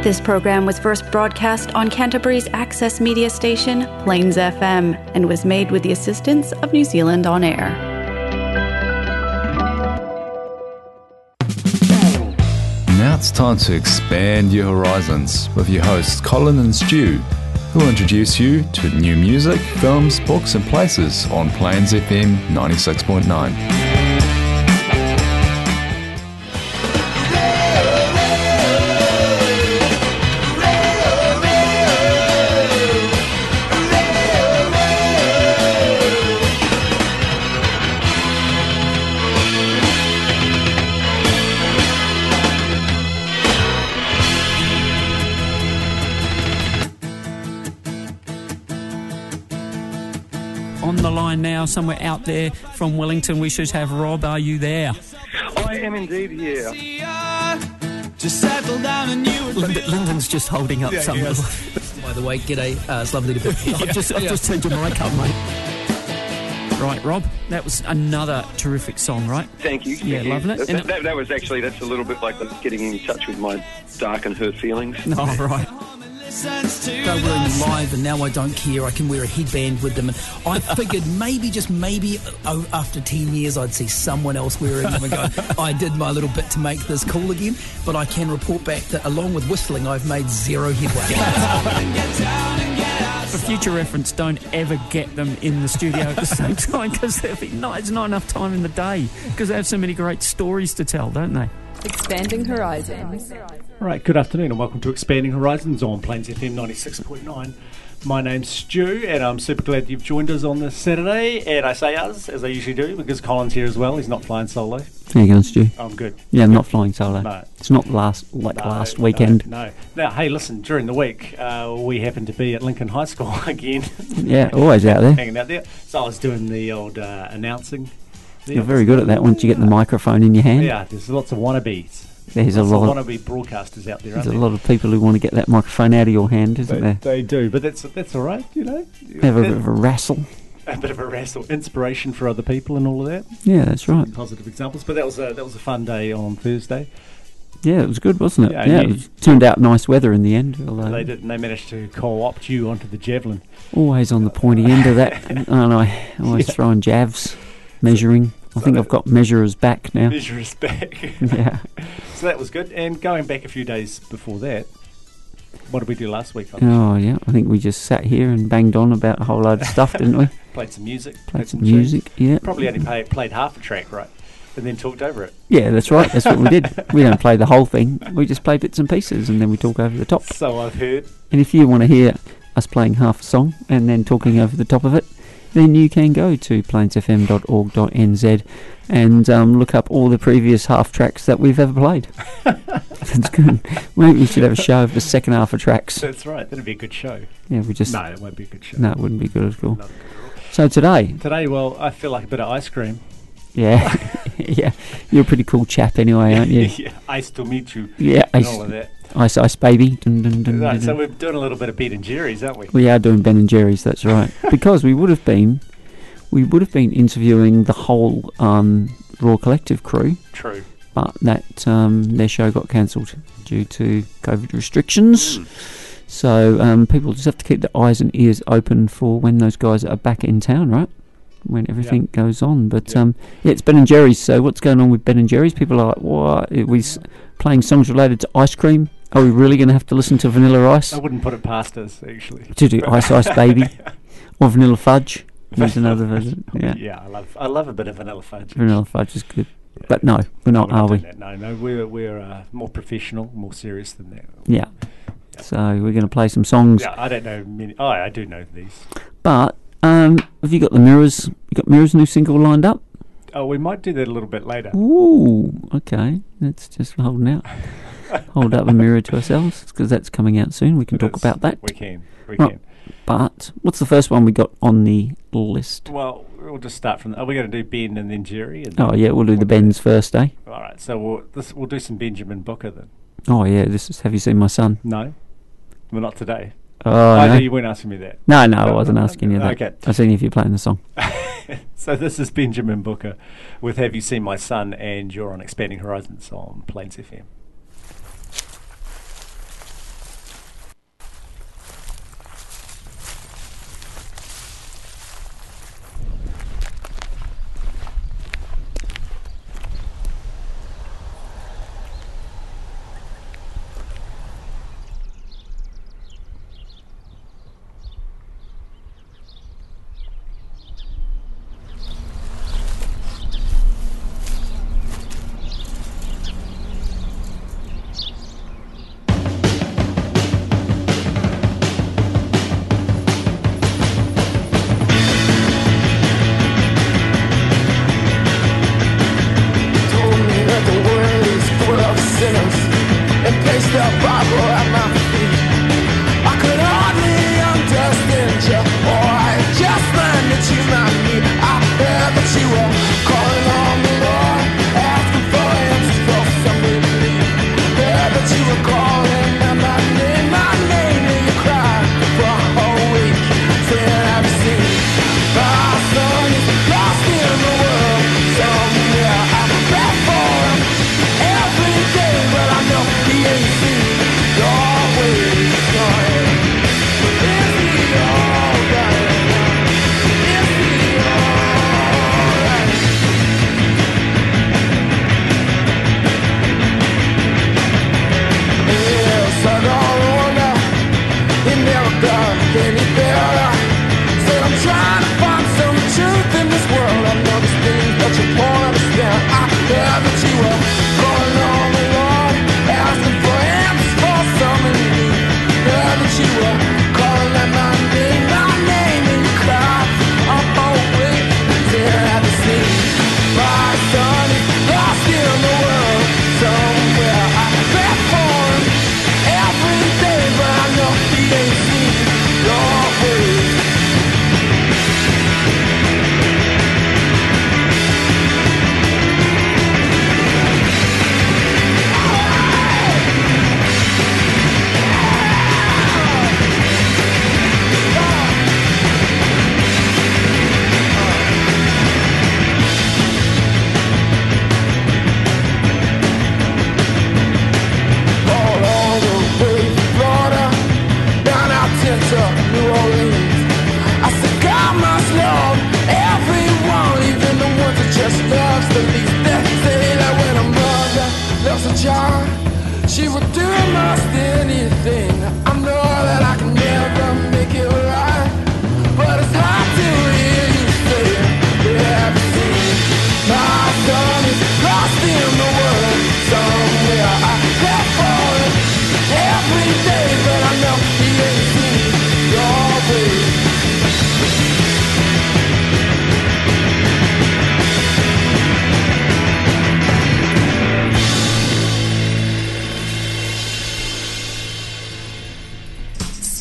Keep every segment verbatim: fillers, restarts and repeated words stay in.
This program was first broadcast on Canterbury's access media station, Plains F M, and was made with the assistance of New Zealand On Air. Now it's time to expand your horizons with your hosts Colin and Stu, who will introduce you to new music, films, books and places on Plains F M ninety-six point nine. On the line now, somewhere out there from Wellington, we should have Rob. Are you there? I am indeed here. Just settle down and you Lyndon, Lyndon's just holding up Yeah, some. yes. By the way, g'day. Uh, it's lovely to be here. I've just, I've just turned your mic up, mate. Right, Rob, that was another terrific song, right? Thank you. Yeah, Thank you. loving it. That, And that, that, that was actually, that's a little bit like getting in touch with my dark and hurt feelings. Oh, right. They were in live and now I don't care. I can wear a headband with them. And I figured maybe, just maybe, oh, after ten years I'd see someone else wearing them and go, I did my little bit to make this cool again. But I can report back that along with whistling, I've made zero headway. For future reference, don't ever get them in the studio at the same time, because there's not enough time in the day, because they have so many great stories to tell, don't they? Expanding Horizons. Right, good afternoon and welcome to Expanding Horizons on Plains F M ninety-six point nine. My name's Stu and I'm super glad you've joined us on this Saturday, and I say us, as I usually do, because Colin's here as well. He's not flying solo. How you going, Stu? I'm good. Yeah, I'm not flying solo. No. It's not last like No, last weekend. No, no. Now, hey, listen, during the week, uh, we happened to be at Lincoln High School again. Yeah, always out there. Hanging out there. So I was doing the old uh, announcing. You're very good at that once you get the microphone in your hand. Yeah, there's lots of wannabes. There's a Lots lot of of wannabe broadcasters out there, there's aren't a there? lot of people who want to get that microphone out of your hand, isn't They, there? they do, but that's that's all right, you know. Have a bit of a wrestle. a bit of a wrestle, inspiration for other people and all of that. Yeah, that's right. Positive examples, but that was a that was a fun day on Thursday. Yeah, it was good, wasn't it? Yeah, Yeah, and it you- was, turned out nice weather in the end. Although They did, and they managed to co-opt you onto the javelin. always on the pointy end of that. And I always Yeah. throwing jabs, measuring. I so think that- I've got measurers back now. Measure us back. Yeah. So that was good. And going back a few days before that, what did we do last week? On Oh yeah, I think we just sat here and banged on about a whole load of stuff, didn't we? Played some music. Played some tunes. music. Yeah. Probably only pay, played half a track, right? And then talked over it. Yeah, that's right. That's what we did. We don't play the whole thing. We just play bits and pieces, and then we talk over the top. So I've heard. And if you want to hear us playing half a song and then talking over the top of it, then you can go to plains f m dot org dot n z and um, look up all the previous half tracks that we've ever played. That's good. Maybe we should have a show of the second half of tracks. That's right. That'd be a good show. Yeah, we just No, it won't be a good show. no, it wouldn't be good at all. Not good at all. So today, Today, well, I feel like a bit of ice cream. yeah, yeah, you're a pretty cool chap anyway, aren't you? yeah, ice to meet you. Yeah, And ice, all of that. ice, ice, baby. Dun, dun, dun, Right, dun, so dun. we're doing a little bit of Ben and Jerry's, aren't we? We are doing Ben and Jerry's. That's right, because we would have been, we would have been interviewing the whole um, Raw Collective crew, True. but that um, their show got cancelled due to COVID restrictions. Mm. So um, people just have to keep their eyes and ears open for when those guys are back in town, right? When everything goes on. But Yeah. um, yeah, it's Ben and Jerry's. So what's going on with Ben and Jerry's? People are like, what? Are we s- playing songs related to ice cream? Are we really going to have to listen to Vanilla Ice? I wouldn't put it past us, actually. To do Ice Ice Baby or Vanilla Fudge? There's another version. Yeah, Yeah, I love I love a bit of vanilla fudge. Vanilla Fudge is good. Yeah. But no, we're not, We're are we? doing that. No, no, we're we're uh, more professional, more serious than that. Yeah. Yeah. So we're going to play some songs. Yeah, I don't know many. Oh, I do know these. But um, have you got the Mirrors? You got Mirrors' new single lined up? Oh, we might do that a little bit later. Ooh, okay. That's just holding out. Hold up a mirror to ourselves, because that's coming out soon. We can talk It is. about that. We can. We Right. can. But what's the first one we got on the list? Well, we'll just start from. Are we going to do Ben and then Jerry? And Oh yeah, we'll do the Bens first, eh? All right. So we'll this, we'll do some Benjamin Booker then. Oh yeah, this is Have You Seen My Son? No, well not today. Oh, I know no. you weren't asking me that. No, no, I No, wasn't no, asking you that. okay. I've seen if you're playing the song. So this is Benjamin Booker with Have You Seen My Son, and you're on Expanding Horizons on Plains F M.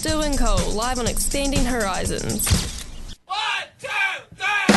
Stu and Cole, live on Expanding Horizons. One, two, three,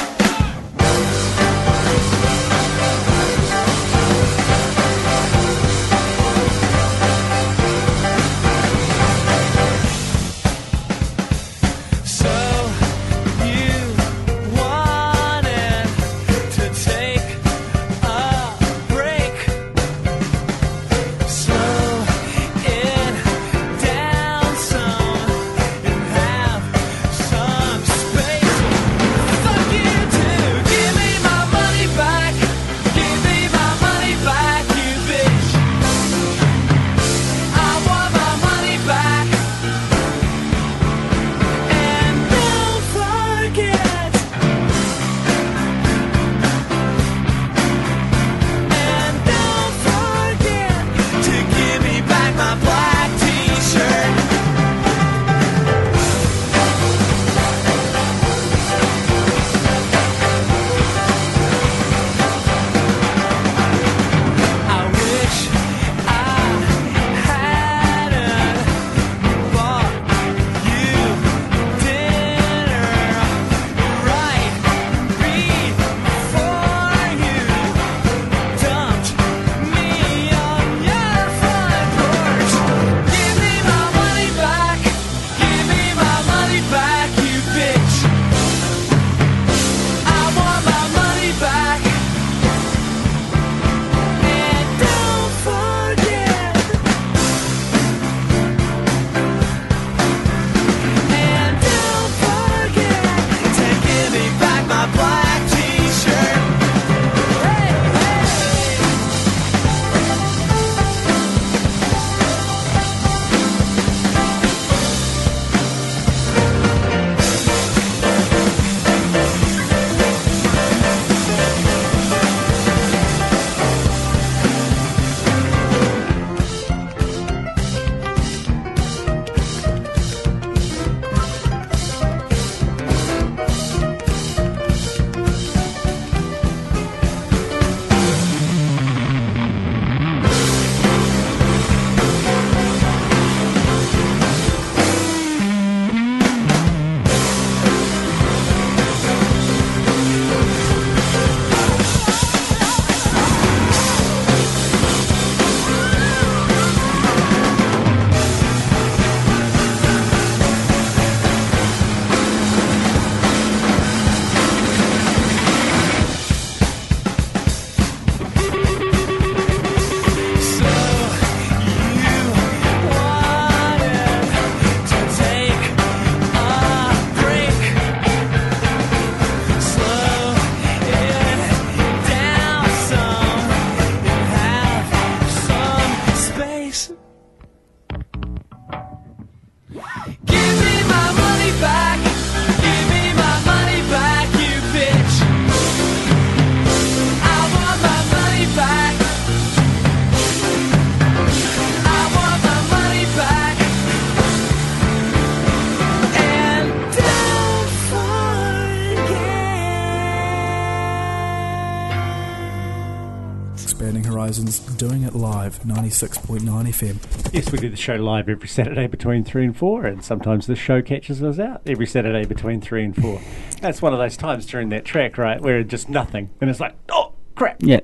Horizons, doing it live, ninety-six point nine F M. Yes, we do the show live every Saturday between three and four, and sometimes the show catches us out every Saturday between three and four. That's one of those times during that track, right, where it's just nothing, and it's like, oh, crap. Yeah.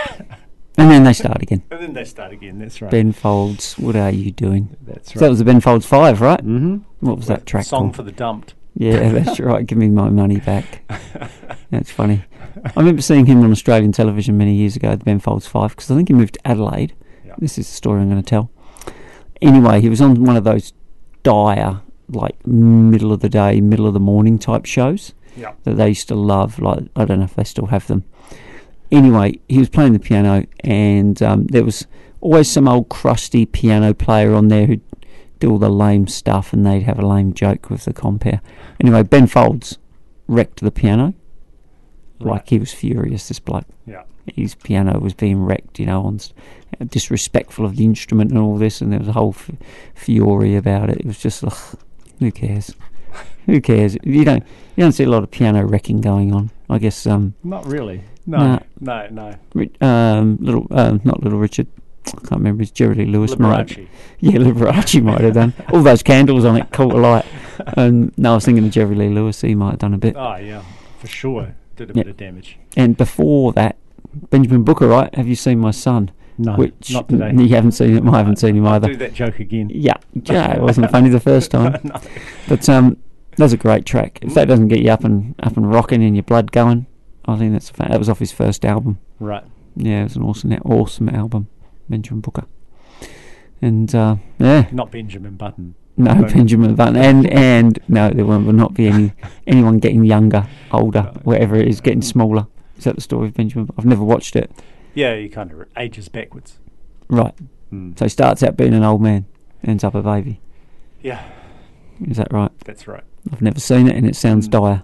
And then they start again. And then they start again, that's right. Ben Folds, what are you doing? That's right. So that was the Ben Folds five, right? Mm-hmm. What was With that track Song called? for the Dumped. Yeah, that's right. Give me my money back. That's funny. I remember seeing him on Australian television many years ago, the Ben Folds five, because I think he moved to Adelaide. Yep. This is the story I'm going to tell. Anyway, he was on one of those dire, like, middle of the day, middle of the morning type shows yep. that they used to love. Like, I don't know if they still have them. Anyway, he was playing the piano, and um, there was always some old crusty piano player on there who'd do all the lame stuff, and they'd have a lame joke with the compere. Anyway, Ben Folds wrecked the piano. Right. Like, he was furious, this bloke. Yeah. His piano was being wrecked, you know, on st- disrespectful of the instrument and all this, and there was a whole f- fury about it. It was just, ugh, who cares? Who cares? You don't you don't see a lot of piano wrecking going on. I guess. Um, Not really. No, nah, no, no. no. Um, little, um, not Little Richard. I can't remember, it's Jerry Lee Lewis. Might, Liberace. yeah, Liberace might have done. All those candles on it caught a light. Um, no, I was thinking of Jerry Lee Lewis. He might have done a bit. Oh, yeah, for sure. Did a Yeah. bit of damage. And before that, Benjamin Booker, right? Have you seen My Son? No, Which not today. You haven't seen him. I haven't seen him I'll either. do that joke again. Yeah, yeah, it wasn't funny the first time. No. But um, that's a great track. If that doesn't get you up and up and rocking and your blood going, I think that's a fa- that was off his first album. Right. Yeah, it was an awesome, awesome album, Benjamin Booker. And uh, yeah, Not Benjamin Button. no Don't- Benjamin Button, and and no, there will will not be any anyone getting younger, older, No. whatever it is, getting smaller. Is that the story of Benjamin? I've never watched it. Yeah, he kind of ages backwards. Right. Mm. So he starts out being an old man, ends up a baby. Yeah, Is that right? that's right. I've never seen it, and it sounds dire.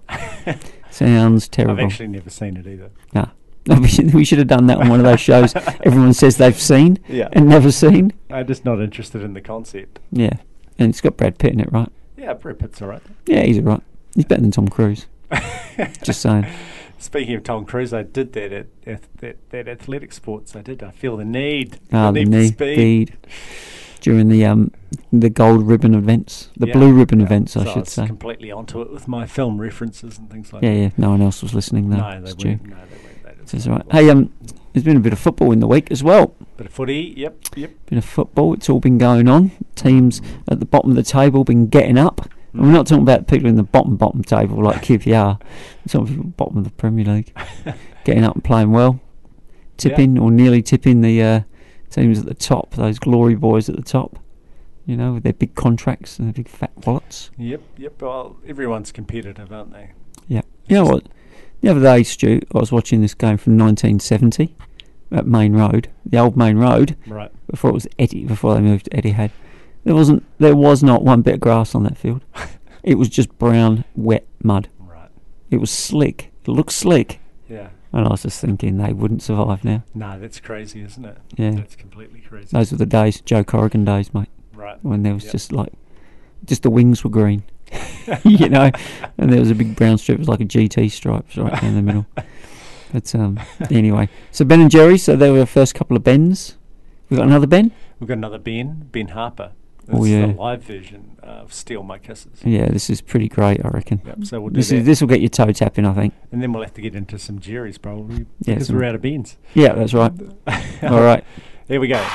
Sounds terrible. I've actually never seen it either. Nah. we should, we should have done that on one of those shows everyone says they've seen Yeah. and never seen. I'm just not interested in the concept. Yeah. And it's got Brad Pitt in it, right? Yeah, Brad Pitt's all right. Yeah, he's alright. He's better than Tom Cruise. Just saying. Speaking of Tom Cruise, I did that at, at that, that athletic sports. I did. I feel the need. Ah, the the need knee for speed. during the um the gold ribbon events, the Yeah, blue ribbon yeah. events, I So should was say. completely onto it with my film references and things like Yeah, that. yeah. No one else was listening though. No, they Stu. weren't. No, they weren't. They didn't That's know right. what- Hey, um, there's been a bit of football in the week as well. Bit of footy. Yep, yep. Bit of football. It's all been going on. Teams at the bottom of the table been getting up. And we're not talking about people in the bottom bottom table like Q P R. We're talking people at the bottom of the Premier League getting up and playing well, tipping or nearly tipping the uh, teams at the top. Those glory boys at the top. You know, with their big contracts and their big fat wallets. Yep, yep. Well, everyone's competitive, aren't they? Yeah. You know what? The other day, Stu, I was watching this game from nineteen seventy at Main Road, the old Main Road. Right. Before it was Eddie, before they moved to Etihad. There wasn't, there was not one bit of grass on that field. It was just brown, wet mud. Right. It was slick. It looked slick. Yeah. And I was just thinking they wouldn't survive now. No, that's crazy, isn't it? Yeah. That's completely crazy. Those were the days, Joe Corrigan days, mate. Right. When there was Yep. just like, just the wings were green. You know, and there was a big brown strip. It was like a G T stripe right down the middle. But um, anyway, so Ben and Jerry. So they were the first couple of Bens. We got another Ben. We've got another Ben, Ben Harper. This Oh, is yeah. the live version of Steal My Kisses. Yeah, this is pretty great, I reckon. Yep, so we'll do This that. is this will get your toe tapping, I think. And then we'll have to get into some Jerry's probably Yeah, because some- we're out of beans. Yeah, that's right. All right. Here we go.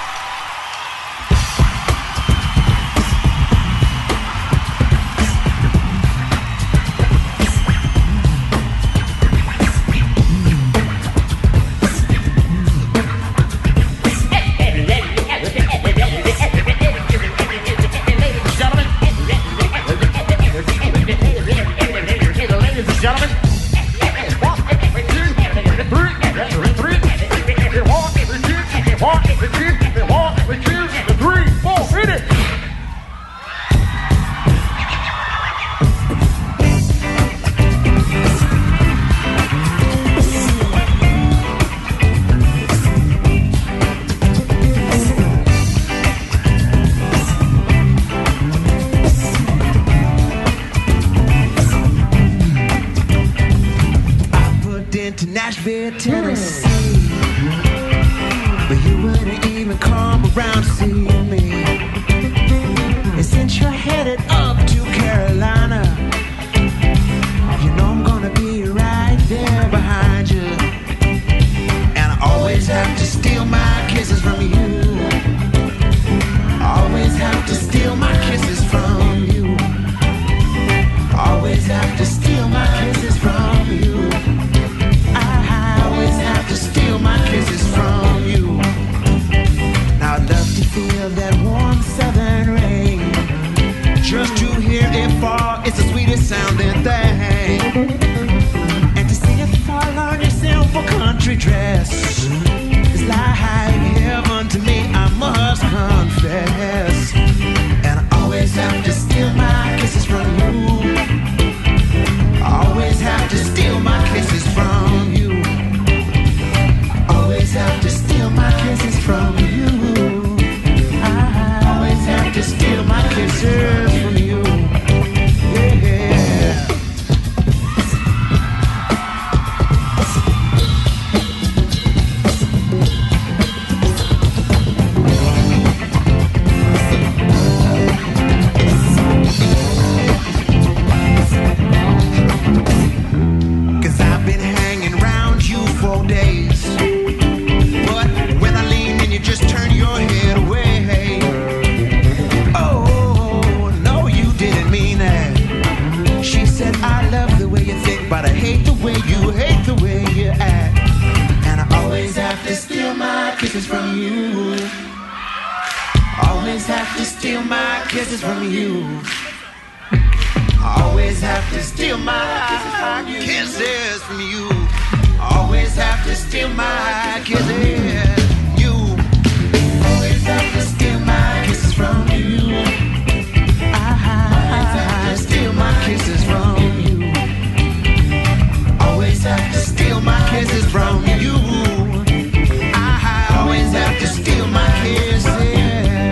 To Nashville, Tennessee, but you wouldn't even come around to see me. And since you're headed up to Carolina, you know I'm gonna be right there behind you. And I always have to steal my kisses from you. Always have to steal my kisses from you. Always have to steal my kisses from you. Always have to steal my kisses from you. Now I'd love to feel that warm southern rain, just to hear it fall. It's the sweetest sounding thing. And to see it fall on your simple country dress is like heaven to me, I must confess. And I always have to steal my kisses from you. Always have to steal my kisses from you. Always have to steal my kisses from you. I always have to steal my kisses from you. Yeah. steal my kisses from you. Always have to steal my kisses from you. Always have to steal my kisses. You always have to steal my kisses from you. I have to steal my kisses from you. Always have to steal my kisses from you. I always have to steal my kisses from you.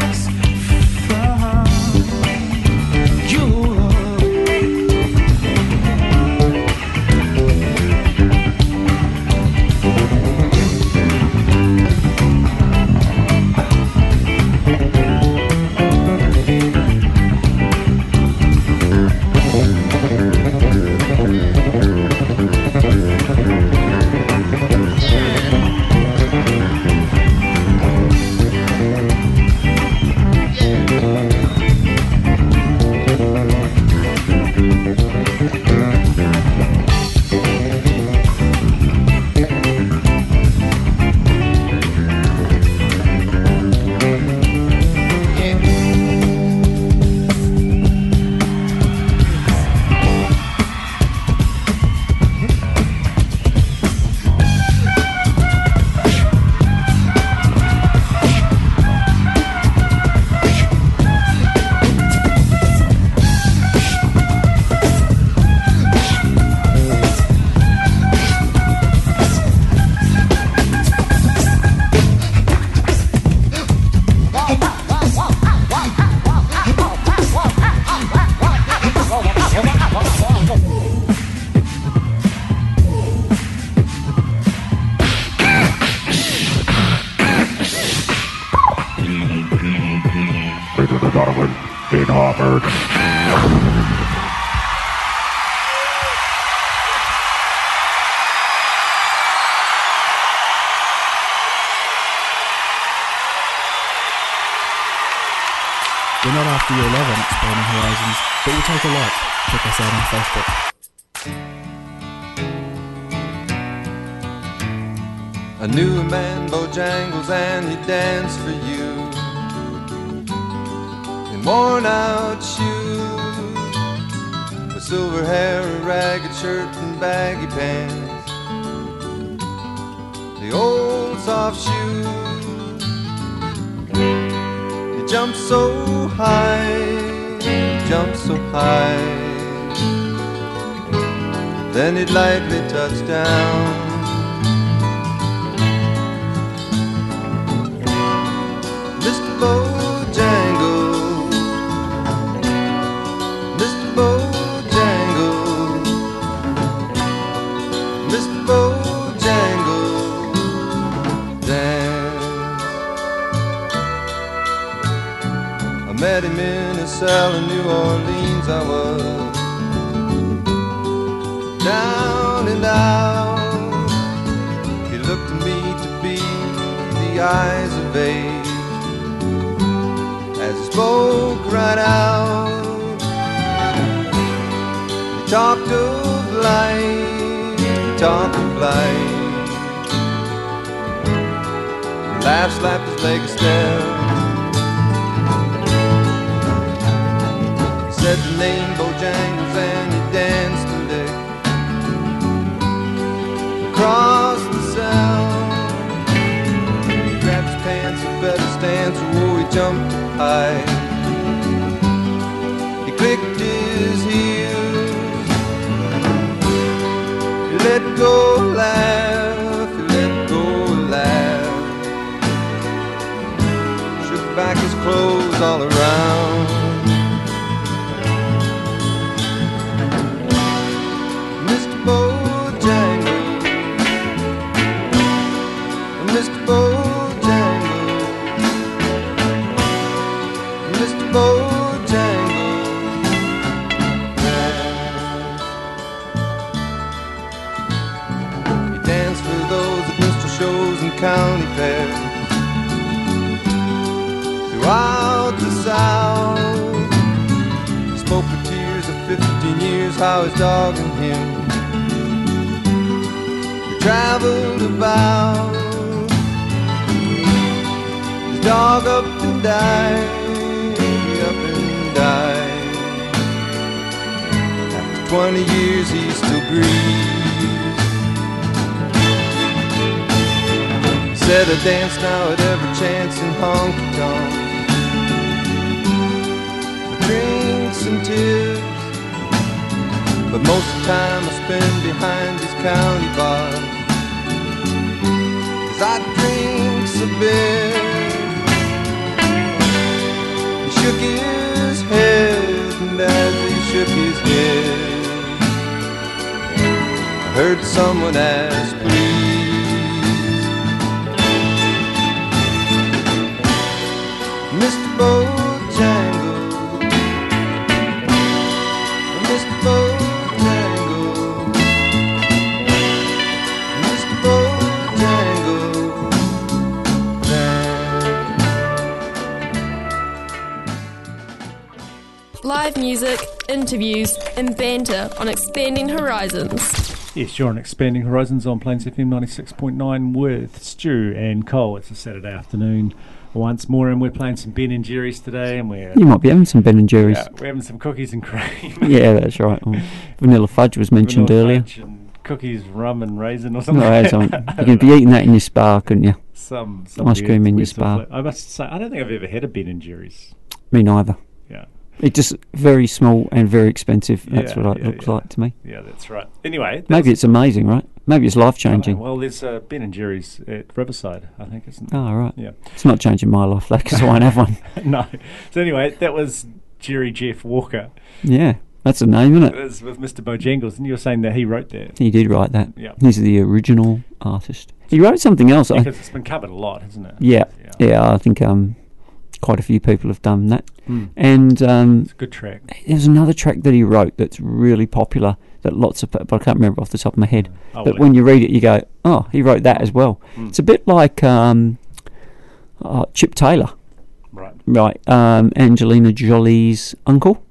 in Harvard. We're not after your love on Expanding Horizons, but we'll take a like. Check us out on Facebook. I knew a man, Bojangles, and he danced for you in worn out shoes, with silver hair, a ragged shirt, and baggy pants. The old soft shoes. He jumped so high, he jumped so high, then he'd lightly touch down. Mister Bojangles, Mister Bojangles, Mister Bojangles, dance. I met him in a cell in New Orleans. I was down and out. He looked to me to be the eyes of age. As he spoke right out, he talked of life, he talked of life. He laughed, slapped his leg a step. He said the name Bojangles and he danced a lick across the cell. He grabbed his pants, a better stance, oh, he jumped high. He clicked his heels. He let go a laugh. He let go a laugh. Shook back his clothes all around. Mister Bojangles, Mister Bojangles, Mister Bojangles, he danced for those at minstrel shows and county fairs throughout the South. He spoke with tears of fifteen years, how his dog and him they traveled about. His dog up and died, twenty years he still grieves. Said I dance now at every chance in honky tonk, with drinks and tips, but most of the time I spend behind these county bars, 'cause I drinks a bit. He shook his head, and as he shook his head, I heard someone ask, please. Mister Bojangle, Mister Bojangle, Mister Bojangle, Live music, interviews, and banter on Expanding Horizons. Yes, you're on Expanding Horizons on Plains F M ninety-six point nine with Stu and Cole. It's a Saturday afternoon once more, and we're playing some Ben and Jerry's today, and we're You might be having some Ben and Jerry's. yeah, we're having some cookies and cream. Yeah, that's right. Well, vanilla fudge was mentioned Vanilla earlier. fudge and cookies, rum and raisin or something. No, that's on. You could be eating that in your spa, couldn't you? Some, some ice weird- cream in your weird sort of spa. fla- I must say, I don't think I've ever had a Ben and Jerry's. Me neither. Yeah. It's just very small and very expensive. That's Yeah, what it yeah, looks yeah. like to me. Yeah, that's right. Anyway, Maybe it's amazing, right? Maybe it's life changing. well, there's uh, Ben and Jerry's at Riverside, I think, isn't there? Oh, right. Yeah. It's not changing my life, though, because I won't have one. No. So anyway, that was Jerry Jeff Walker. Yeah, that's a name, isn't It it? was with Mister Bojangles, and you were saying that he wrote that. He did write that. Yeah. He's the original artist. He wrote something else. I, Because it's been covered a lot, hasn't it? yeah, yeah, I think um, quite a few people have done that. Hmm. And um, It's a good track. there's another track that he wrote that's really popular that lots of people, but I can't remember off the top of my head. Oh, but well, when you read it, you go, oh, he wrote that as well. Mm. It's a bit like um, uh, Chip Taylor. Right. Right. Um, Angelina Jolie's uncle.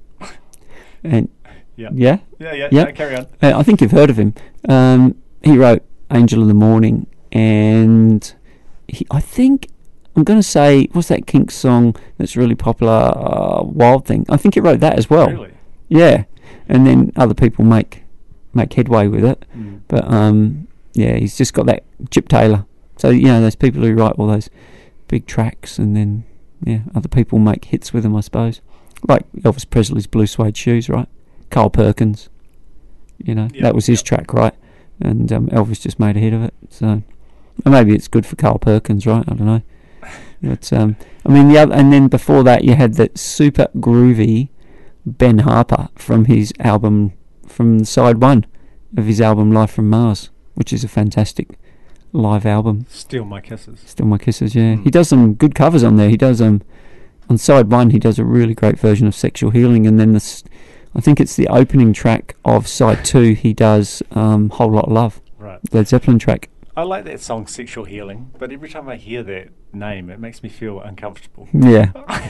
And Yeah. yeah? Yeah, yeah, Yeah. no, carry on. Uh, I think you've heard of him. Um, he wrote Angel in the Morning, and he, I think, I'm going to say, what's that Kinks song that's really popular, uh, Wild Thing? I think he wrote that as well. Really? Yeah. And then other people make make headway with it. Mm. But, um, yeah, he's just got that Chip Taylor. So, you know, those people who write all those big tracks, and then, yeah, other people make hits with them, I suppose. Like Elvis Presley's Blue Suede Shoes, right? Carl Perkins, you know, Yep, that was his yep. track, right? And um, Elvis just made a hit of it. So or maybe it's good for Carl Perkins, right? I don't know. But um, I mean, the other, and then before that, you had that super groovy Ben Harper from his album, from side one of his album Live from Mars, which is a fantastic live album. Steal My Kisses. Still My Kisses, yeah. Mm. He does some good covers on there. He does um on side one. He does a really great version of Sexual Healing, and then this, I think it's the opening track of side two. He does um Whole Lot of Love, Right. Led Zeppelin track. I like that song, Sexual Healing, but every time I hear that name, it makes me feel uncomfortable. Yeah,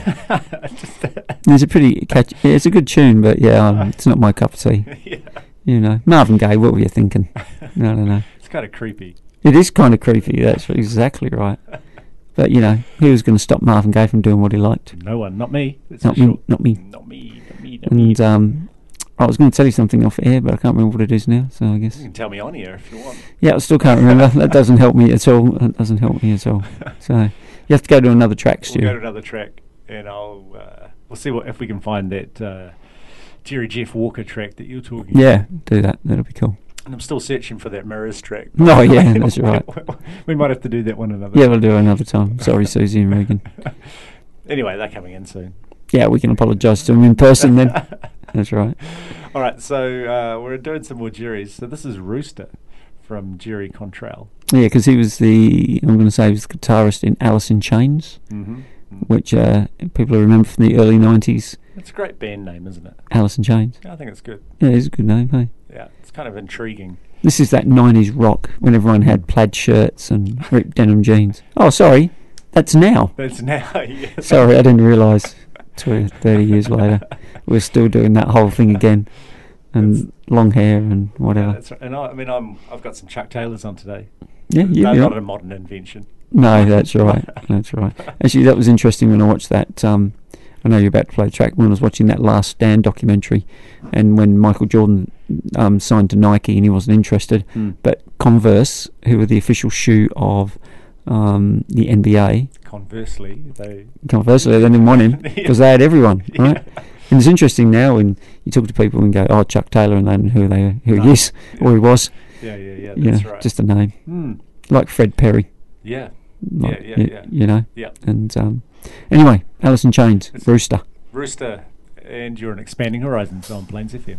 Just, it's a pretty catchy. Yeah, it's a good tune, but yeah, um, it's not my cup of tea. yeah. You know, Marvin Gaye. What were you thinking? I don't know. It's kind of creepy. It is kind of creepy. That's exactly right. But you know, who was going to stop Marvin Gaye from doing what he liked? No one, not me. That's Not for me. sure. Not me. Not me. Not me. Not me. And um, I was going to tell you something off air, but I can't remember what it is now. So I guess. You can tell me on here if you want. Yeah, I still can't remember. That doesn't help me at all. That doesn't help me at all. So you have to go to another track, Stu. We'll go to another track, and I'll uh, we'll see what if we can find that uh, Jerry Jeff Walker track that you're talking. Yeah, do that. That'll be cool. And I'm still searching for that Mirrors track. Oh, yeah, that's right. We might have to do that one another. Yeah, we'll do it another time. Sorry, Susie and Regan. Anyway, they're coming in soon. Yeah, we can apologise to them in person then. That's right. All right, so uh, we're doing some more Jerry's. So this is Rooster from Jerry Contrail. Yeah, because he was the, I'm going to say, he was the guitarist in Alice in Chains, Mm-hmm. which uh, people remember from the early nineties. It's a great band name, isn't it? Alice in Chains. Yeah, I think it's good. Yeah, it's a good name, hey? Yeah, it's kind of intriguing. This is that nineties rock when everyone had plaid shirts and ripped denim jeans. Oh, sorry. That's now. That's now, yeah. Sorry, I didn't realise tw- thirty years later we're still doing that whole thing again. And long hair and Yeah, whatever. that's right. And I, I mean, I'm, I've got some Chuck Taylors on today. Yeah, you- They're yeah. not a modern invention. No, that's right. That's right. Actually, that was interesting when I watched that um, I know you're about to play the track. When I was watching that Last Stand documentary, and when Michael Jordan um, signed to Nike and he wasn't interested, Mm. but Converse, who were the official shoe of um, the N B A, Conversely, they conversely they didn't want him because they had everyone, right? Yeah. And it's interesting now when you talk to people and go, "Oh, Chuck Taylor," and they don't know who they who No. he is Yeah. or he was. Yeah, yeah, yeah. You That's know, right. just a name, Mm. like Fred Perry. Yeah. Like, yeah, yeah, y- yeah. You know. Yeah. And um, anyway, Alice in Chains, It's- Rooster. Rooster, and you're on Expanding Horizons on Plains F M.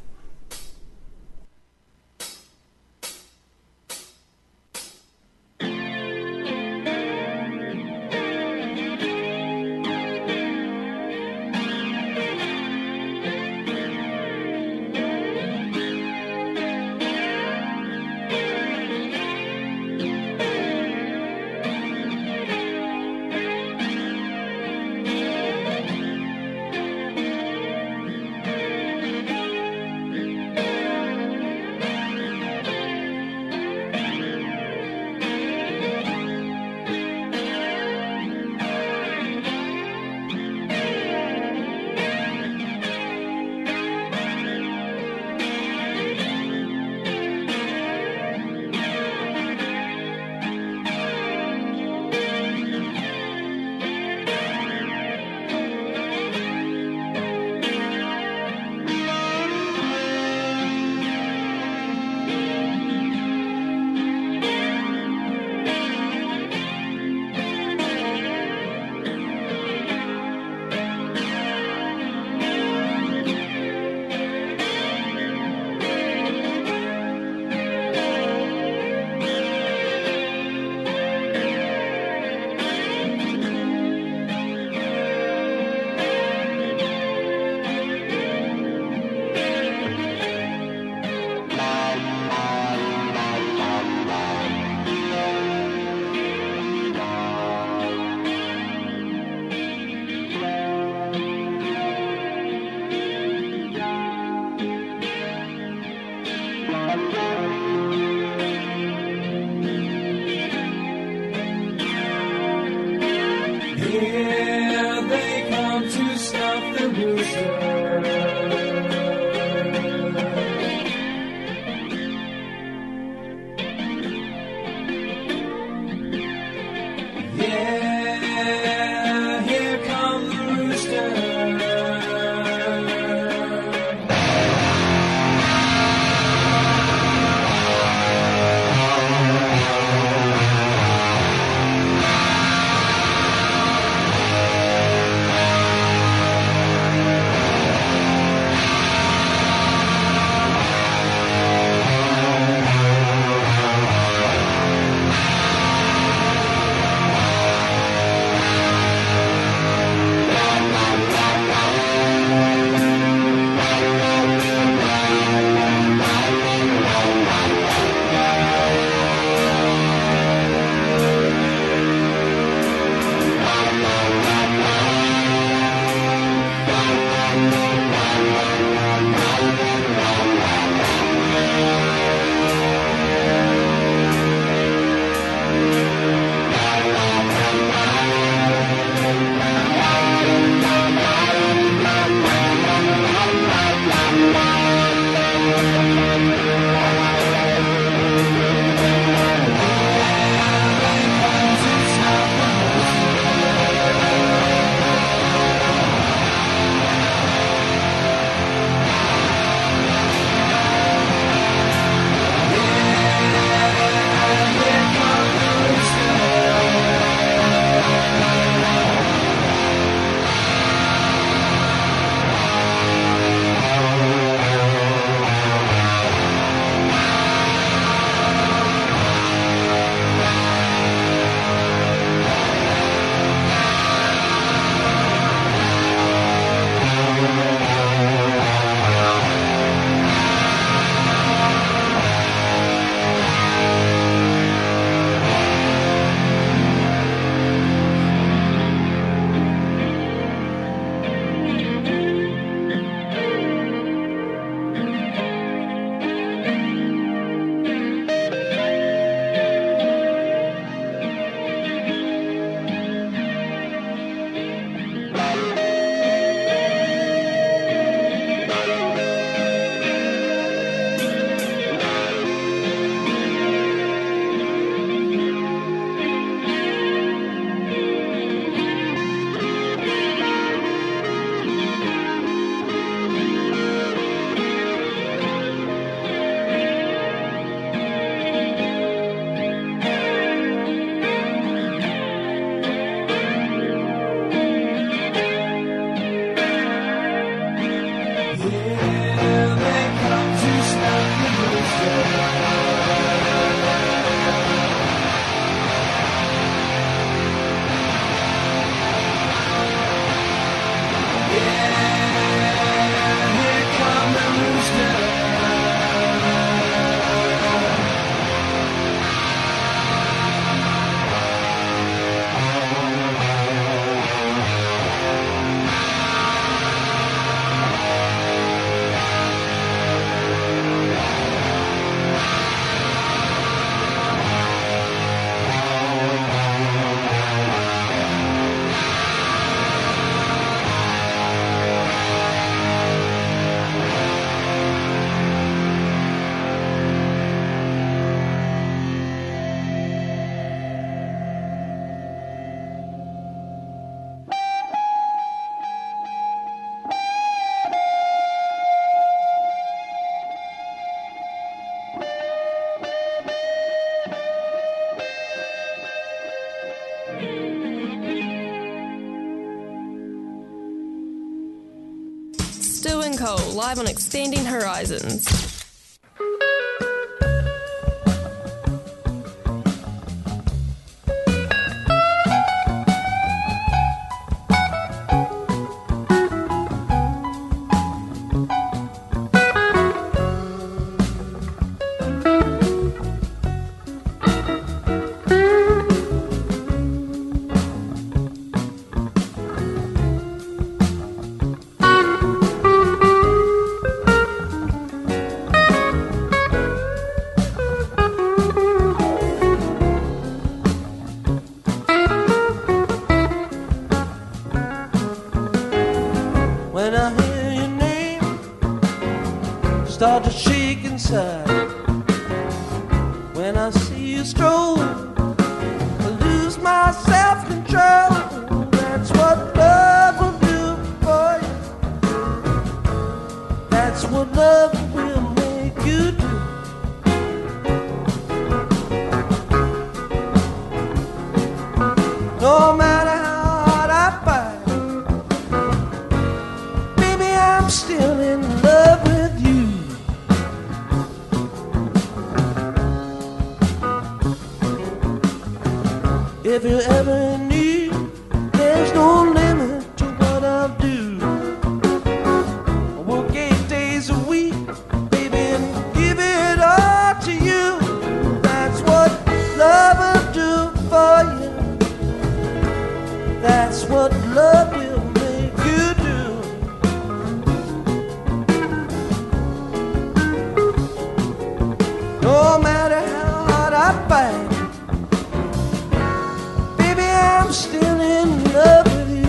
Here they come to snuff the rooster. Yeah, here come the rooster. Stu and Cole, live on Expanding Horizons. Start to shake inside when I see you stroll. I lose my self-control. That's what love will do for you. That's what love will make you do. No matter how hard I fight, baby, I'm still in love with you. If you ever in need, there's no limit to what I'll do. I'll work eight days a week, baby, and give it all to you. That's what love will do for you. That's what love will make you do. No matter how hard I fight, I'm still in love with you.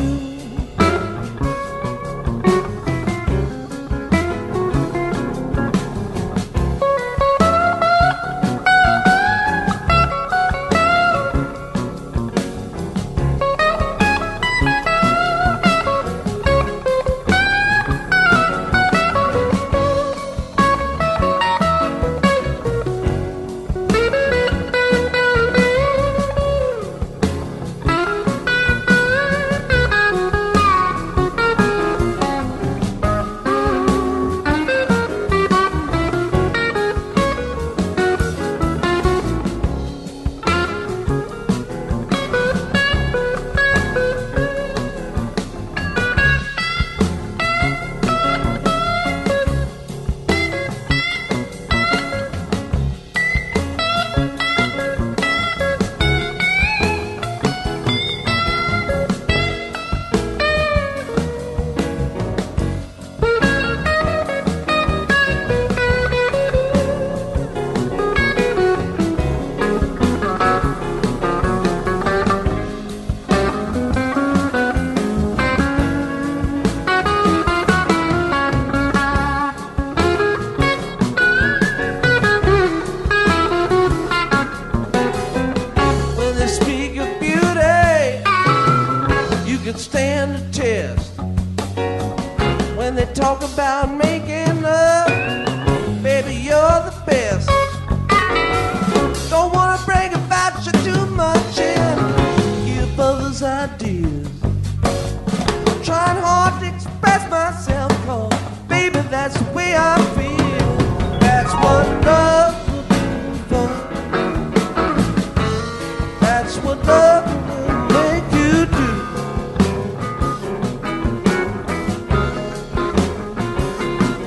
Talk about making love, baby, you're the best. Don't wanna brag about you too much and give others ideas. I'm trying hard to express myself, cause baby, that's the way I feel. That's what love will do for me. That's what love will make you do.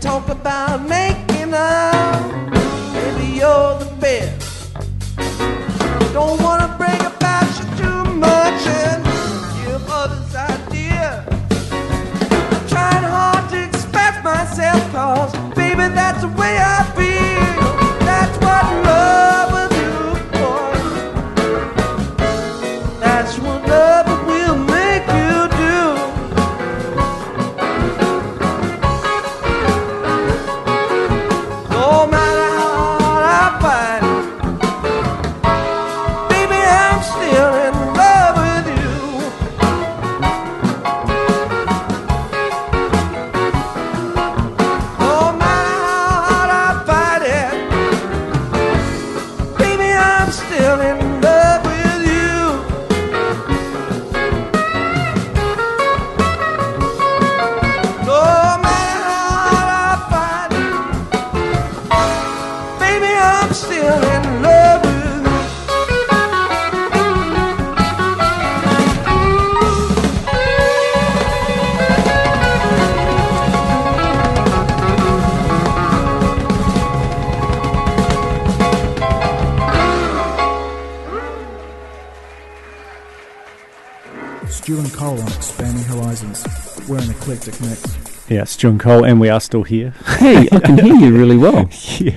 talk about making up. Maybe you're the best. Don't wanna brag about you too much and give others ideas. I'm trying hard to express myself, cause baby, that's the way I feel. That's what love will do, boy. That's what love will make you do. No matter how hard I fight it, baby, I'm still in love with you. No matter how hard I fight it, baby, I'm still in love with you. No matter how hard I fight it, baby, I'm still in love with you. Stu and Cole on Expanding Horizons. We're an eclectic mix. Yeah, Stu and Cole, and we are still here. Hey, I can hear you really well. Yeah.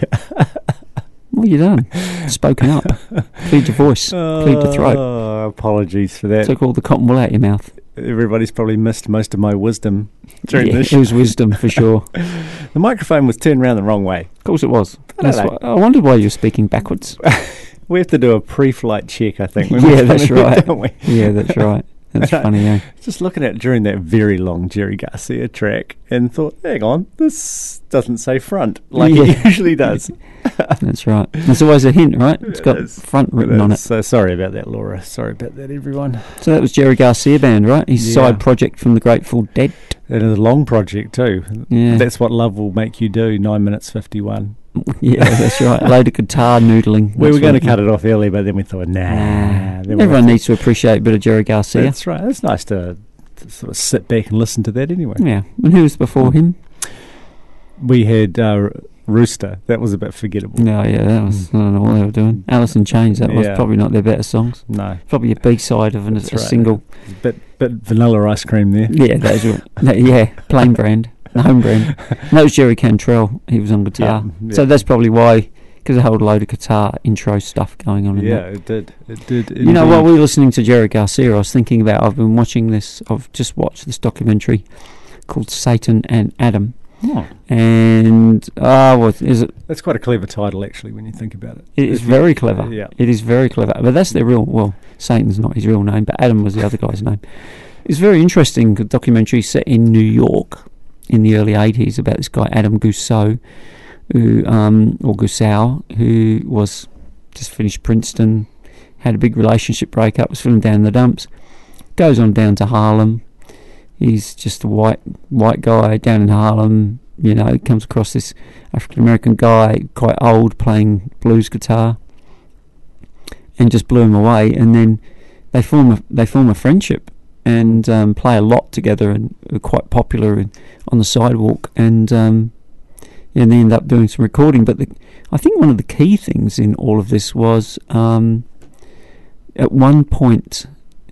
What you done? Spoken up. Cleared your voice. Cleared your throat. Oh, apologies for that. Took all the cotton wool out your mouth. Everybody's probably missed most of my wisdom during Yeah, this. it was wisdom for sure. The microphone was turned around the wrong way. Of course it was. I don't That's know. why, I wondered why you were speaking backwards. We have to do a pre-flight check, I think. when Yeah, we come that's in here, right. don't we? Yeah, that's right. That's And I- funny, eh? Just looking at it during that very long Jerry Garcia track and thought, hang on, this doesn't say front like Yeah. it usually does. That's right. There's always a hint, right? It's got It is. front written on it. So sorry about that, Laura. Sorry about that, everyone. So that was Jerry Garcia Band, right? His Yeah. side project from the Grateful Dead. It is a long project too. Yeah. That's what love will make you do, nine minutes fifty-one. Yeah, that's right. A load of guitar noodling. We That's were going what to cut it off early, but then we thought, nah. Nah. then we'll Everyone have to- needs to appreciate a bit of Jerry Garcia. That's right. It's nice to, to sort of sit back and listen to that anyway. Yeah. And who was before him? We had uh, Rooster. That was a bit forgettable. No, yeah, that was, I don't know what they were doing. Alice in Chains, that was Yeah. probably not their better songs. No. Probably a B-side of an, a That's right. single. Bit, bit vanilla ice cream there. Yeah, those were, that, yeah, plain brand, the home brand. And that was Jerry Cantrell, he was on guitar. Yeah, So yeah. that's probably why, because a whole load of guitar intro stuff going on in Yeah, that. it did. It did. You know, indeed. while we were listening to Jerry Garcia, I was thinking about, I've been watching this, I've just watched this documentary called Satan and Adam. Oh. And, ah, what is it? That's quite a clever title, actually, when you think about it. It is If you- very clever. Yeah. It is very clever. But that's their real, well, Satan's not his real name, but Adam was the other guy's name. It's a very interesting documentary set in New York in the early eighties about this guy, Adam Gusau, who, um, or Gusau, who was just finished Princeton, had a big relationship breakup, was feeling down in the dumps, goes on down to Harlem. He's just a white white guy down in Harlem, you know, comes across this African-American guy, quite old, playing blues guitar, and just blew him away. And then they form a, they form a friendship and um, play a lot together and are quite popular in, on the sidewalk. And um, and they end up doing some recording. But the, I think one of the key things in all of this was um, at one point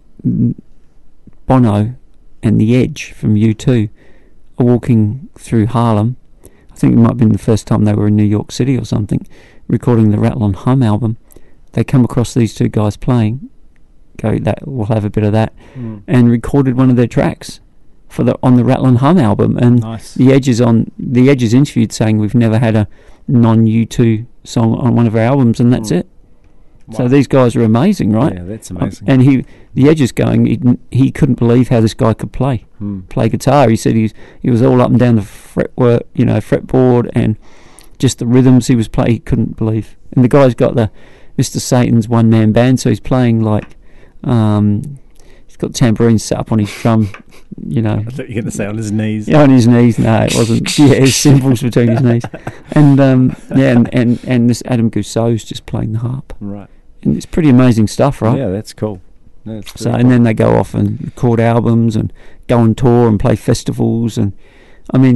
Bono and The Edge from U two are walking through Harlem. I think it might have been the first time they were in New York City or something, recording the Rattle and Hum album. They come across these two guys playing, go, that we'll have a bit of that, Mm. and recorded one of their tracks for the on the Rattle and Hum album. And Nice. The Edge is on The Edge is interviewed saying we've never had a non U two song on one of our albums, and that's Mm. it. So Wow. these guys are amazing, right? Yeah, that's amazing. And he, the Edge is going. He, he couldn't believe how this guy could play, Hmm. play guitar. He said he he was all up and down the fretwork, you know, fretboard, and just the rhythms he was playing. He couldn't believe. And the guy's got the Mister Satan's one man band, so he's playing like, um, he's got tambourines set up on his drum, you know. I thought you were going to say on his knees. Yeah, on his knees. No, it wasn't. Yeah, his cymbals between his knees, and um, yeah, and, and and this Adam Gusau's just playing the harp. Right. And it's pretty amazing stuff, right? Yeah, that's cool. That's So, very and then they go off and record albums and go on tour and play festivals, and I mean,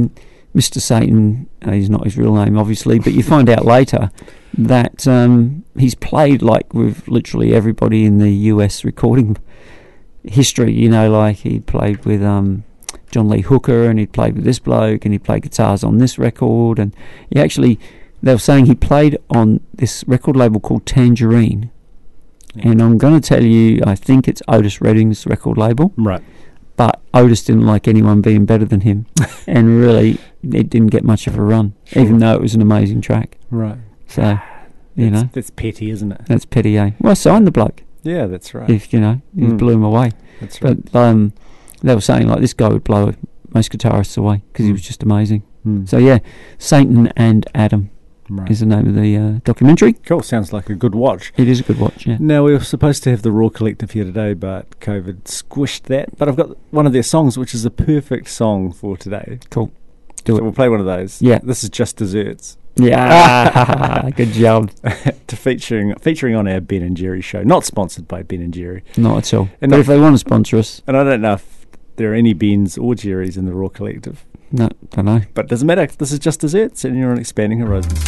Mister Satan, uh, he's not his real name, obviously, but you find out later that um, he's played like with literally everybody in the U S recording history. You know, like he played with um, John Lee Hooker, and he played with this bloke, and he played guitars on this record, and he actually, they were saying he played on this record label called Tangerine. Yeah. And I'm going to tell you, I think it's Otis Redding's record label. Right. But Otis didn't like anyone being better than him. And really, it didn't get much of a run, sure. even though it was an amazing track. Right. So, you that's, know. That's petty, isn't it? That's petty, eh? Well, I signed the bloke. Yeah, that's right. If, you know, he mm. blew him away. That's right. But um, they were saying, like, this guy would blow most guitarists away because mm. he was just amazing. Mm. So, yeah, Satan and Adam. Right. Is the name of the uh, documentary. Cool, sounds like a good watch. It is a good watch, yeah. Now, we were supposed to have the Raw Collective here today, but COVID squished that. But I've got one of their songs, which is a perfect song for today. Cool. Do so it. We'll play one of those. Yeah. This is Just Desserts. Yeah, good job. to featuring featuring on our Ben and Jerry show. Not sponsored by Ben and Jerry. Not at all. And but not, if they want to sponsor us. And I don't know if there are any Bens or Jerrys in the Raw Collective. No, don't know. But it doesn't matter. This is Just Desserts, and you're on Expanding Horizons.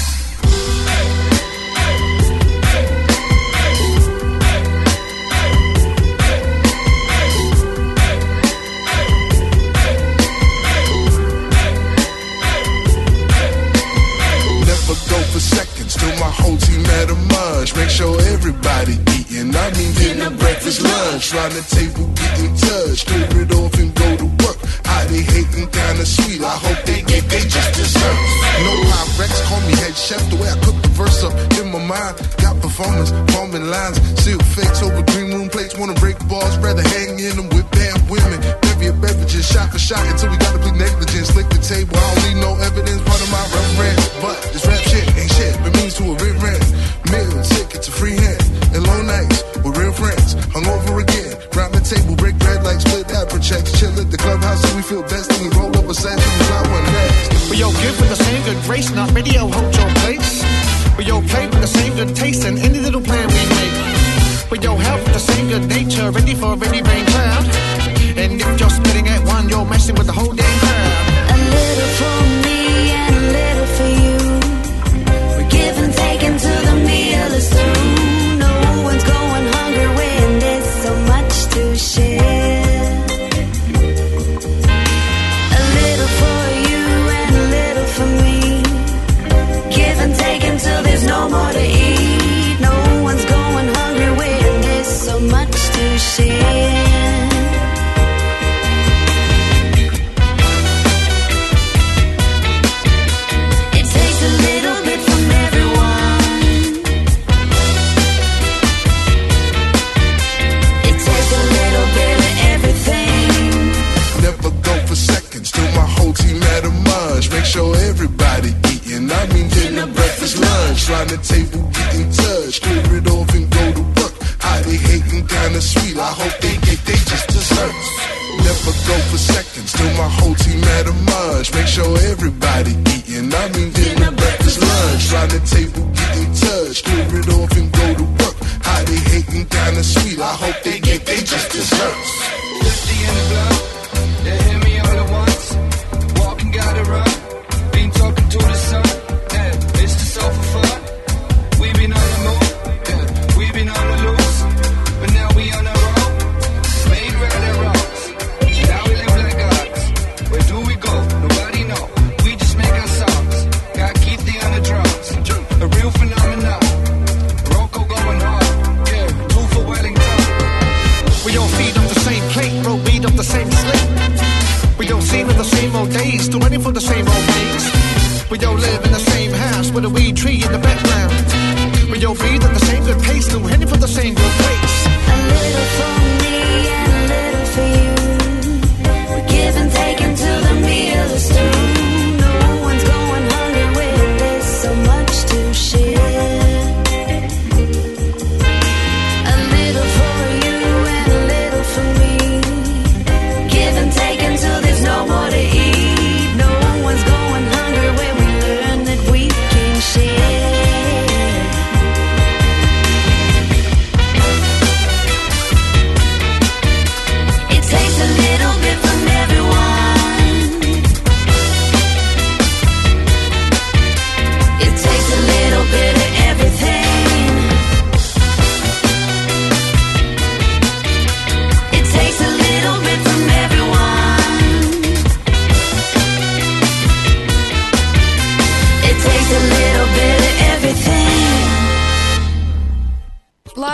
Seconds till my whole team at a munch. Make sure everybody eating. I mean dinner, breakfast, lunch. Round the table getting touched. Clear it off and go to work. How they hating kinda sweet. I hope they get they just desserts. No Pyrex, call me head chef. The way I cook the verse up in my mind. Got performance, forming lines. Seal fakes over green room plates. Wanna break balls, rather hang in them with bad women. Bevy of beverages, shot for shot until we gotta plead negligence. Lick the table, I don't need no evidence. Part of my reference, but this rap shit ain't shit, but means to a real rent. Meal, tickets, a free hand, and long nights with real friends. Hungover again, round the table, break bread like split apple checks. Chill at the clubhouse so we feel best, and we roll up a sash and we fly one next. We all good with the same good grace, not radio, hold your place. We all play with the same good taste, and any little plan we make. We all have the same good nature, ready for any rain cloud. And if you're spitting at one, you're messing with the whole damn crowd. A little for me and a little for you. Give and take until the meal is through. No one's going hungry when there's so much to share. A little for you and a little for me. Give and take until there's no more to eat. No one's going hungry when there's so much to share. Make sure everybody eating. I mean dinner, breakfast, lunch. Round the table getting touched. Clear it off and go to work. How they hating kinda sweet. I hope they get they just desserts. Never go for seconds till my whole team at a munch. Make sure everybody eating. I mean dinner, breakfast, lunch. Round the table getting touched. Clear it off and go to work. How they hating kinda sweet. I hope they get they just desserts. fifty in the blood. They hear me all at once. Walking, gotta run. Talking to the sun, yeah, it's just all for fun. We been on the move, yeah, we been on the loose, but now we on the road, made right and wrongs. Now we live like gods. Where do we go? Nobody know. We just make our songs. Gotta keep the under drums. A real phenomenon. Rocco going hard, yeah, two for Wellington.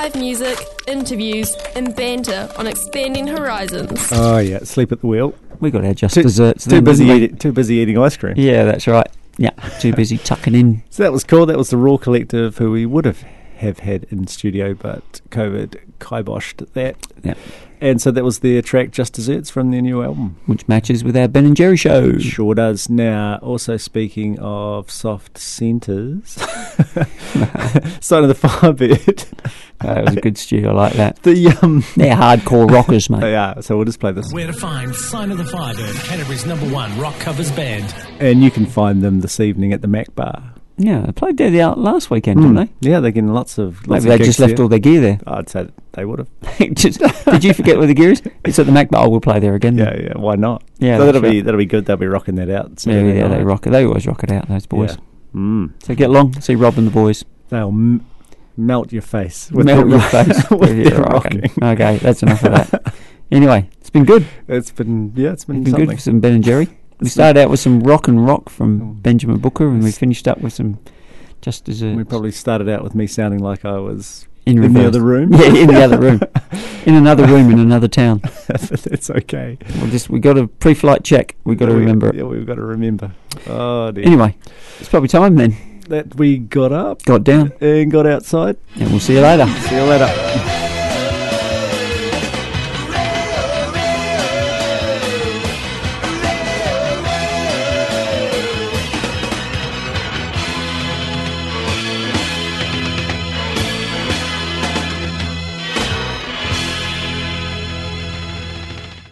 live music, interviews, and banter on Expanding Horizons. Oh yeah, sleep at the wheel. We got our just too, desserts. Too then, busy, didn't we? eating, too busy eating ice cream. Yeah, that's right. Yeah, too busy tucking in. So that was cool. That was the Raw Collective, who we would have have had in studio, but COVID kiboshed that. Yeah. And so that was their track Just Desserts from their new album. Which matches with our Ben and Jerry show. Sure does. Now, also speaking of soft centres, Sign of the Firebird. That was a good stew. I like that. The um, They're hardcore rockers, mate. They are. So we'll just play this. Where to find Sign of the Firebird, Canterbury's number one rock covers band. And you can find them this evening at the Mac Bar. Yeah, they played there the out last weekend, didn't Mm. they? Yeah, they're getting lots of lots Maybe of they just gigs left there. all their gear there. I'd say that they would have. Just, did you forget where the gear is? It's at the Mac Bar. We'll play there again. Yeah, yeah. Why not? Yeah, so that'll that's be right. that'll be good. They'll be rocking that out. Yeah, Saturday yeah, they night. rock it. They always rock it out, those boys. Yeah. Mm. So get along, see Rob and the boys. They'll m- melt your face. With Melt their your ro- face. with with their your rocking. rocking. Okay, that's enough of that. Anyway, it's been good. It's been yeah, it's been, It's been something. good for some Ben and Jerry. We started out with some rock and rock from Benjamin Booker, and we finished up with some Just Desserts. We probably started out with me sounding like I was in, in the reverse. other room. Yeah, in the other room. In another room in another town. It's okay. We'll just we got a pre-flight check. We got to Yeah, we- remember it. Yeah, we've got to remember. Oh dear. Anyway, it's probably time then. That we got up, Got down, and got outside. and we'll see you later. See you later.